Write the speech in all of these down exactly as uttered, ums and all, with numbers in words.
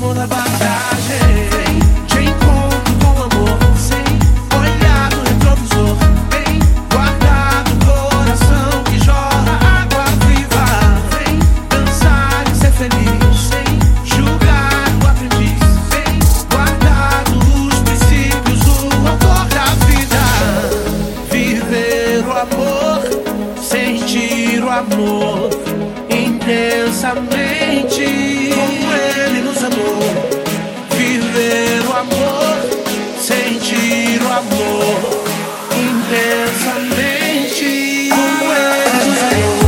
amor na bagagem. Vem, te encontro com amor, sem olhar no retrovisor. Vem, guardar no coração que jorra água viva. Vem, dançar e ser feliz, sem julgar o aprendiz. Vem, guardar os princípios, o autor da vida. Viver o amor, sentir o amor intensamente, como ele nos amou. Viver o amor, sentir o amor intensamente, como ele nos amou.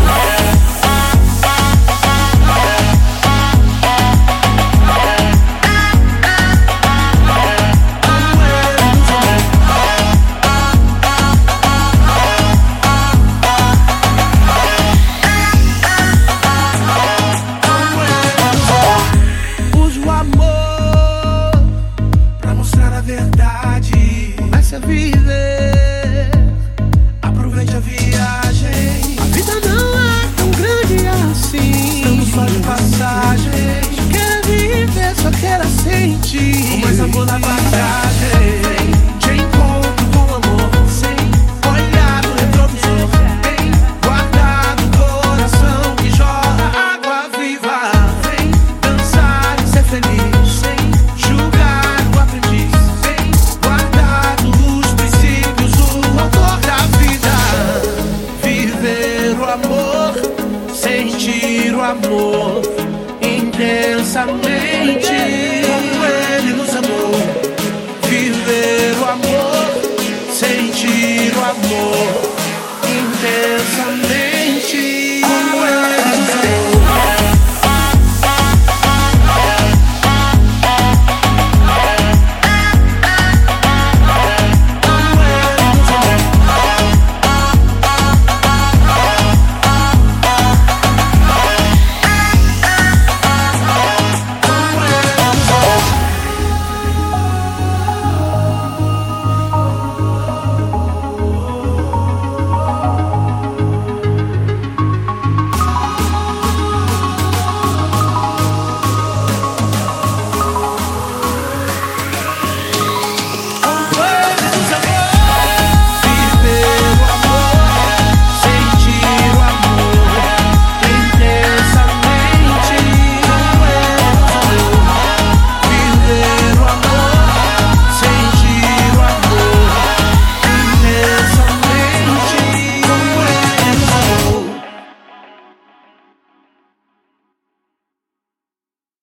Comece a viver, aproveite a viagem. A vida não é tão grande assim, estamos só de passagem. Só queira viver, só queira sentir, com mais amor na bagagem.